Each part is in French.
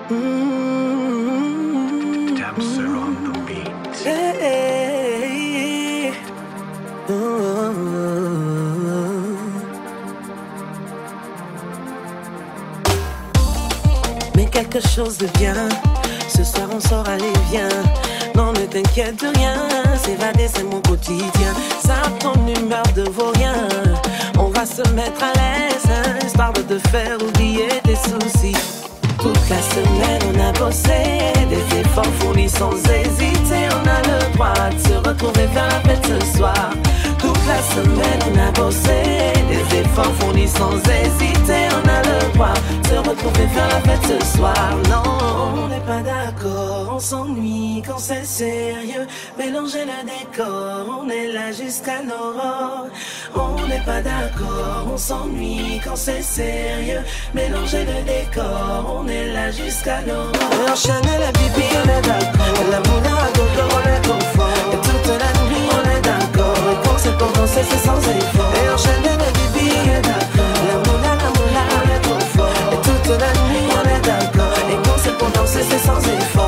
Damser on the beat. Hey, Mais quelque chose de bien. Ce soir on sort, allez viens. Non ne t'inquiète de rien. S'évader c'est mon quotidien. Ça ton humeur de vaurien. On va se mettre à l'aise, histoire de te faire oublier tes soucis. Toute la semaine on a bossé, des efforts fournis sans hésiter. On a le droit de se retrouver faire la fête ce soir. Toute la semaine on a bossé, des efforts fournis sans hésiter. On a le droit de se retrouver faire la fête ce soir. Non, on n'est pas d'accord, on s'ennuie quand c'est sérieux. Mélanger le décor, on est là jusqu'à l'aurore. On n'est pas d'accord, on s'ennuie quand c'est sérieux. Mélanger le décor, on est là jusqu'à l'aurore. Enchaîner la bibi, on est d'accord. La moula à gogo, on est confort. Et toute la nuit, on est d'accord. Et quand c'est pour danser, c'est sans effort. Et enchaîner la bibi, on est d'accord. La moula, on est confort. Et toute la nuit, on est d'accord. Et quand c'est pour danser, c'est sans effort.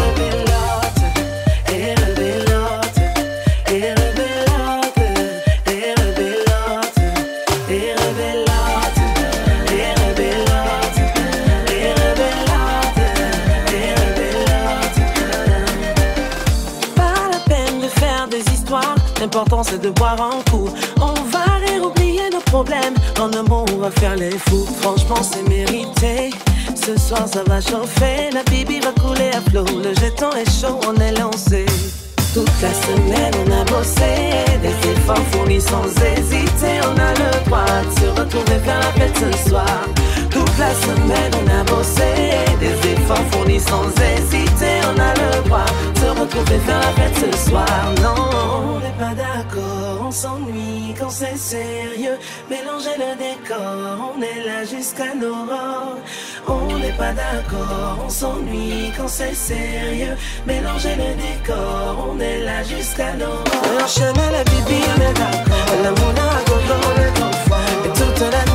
L'important c'est de boire un coup. On va rire, oublier nos problèmes. En un mot on va faire les fous. Franchement c'est mérité. Ce soir ça va chauffer. La bibi va couler à flot. Le jeton est chaud, on est lancé. Toute la semaine on a bossé, des efforts fournis sans hésiter. On a le droit de se retrouver faire la fête ce soir. Toute la semaine on a bossé, des efforts fournis sans hésiter. On a le droit de se retrouver faire la fête ce soir. Non, on n'est pas d'accord, on s'ennuie quand c'est sérieux. Mélanger le décor, on est là jusqu'à l'aurore. On n'est pas d'accord, on s'ennuie quand c'est sérieux. Mélanger le décor, on est là jusqu'à l'aurore. Enchaîner la bibi, on est d'accord. La moula à gogo, on est confort. Et toute la nuit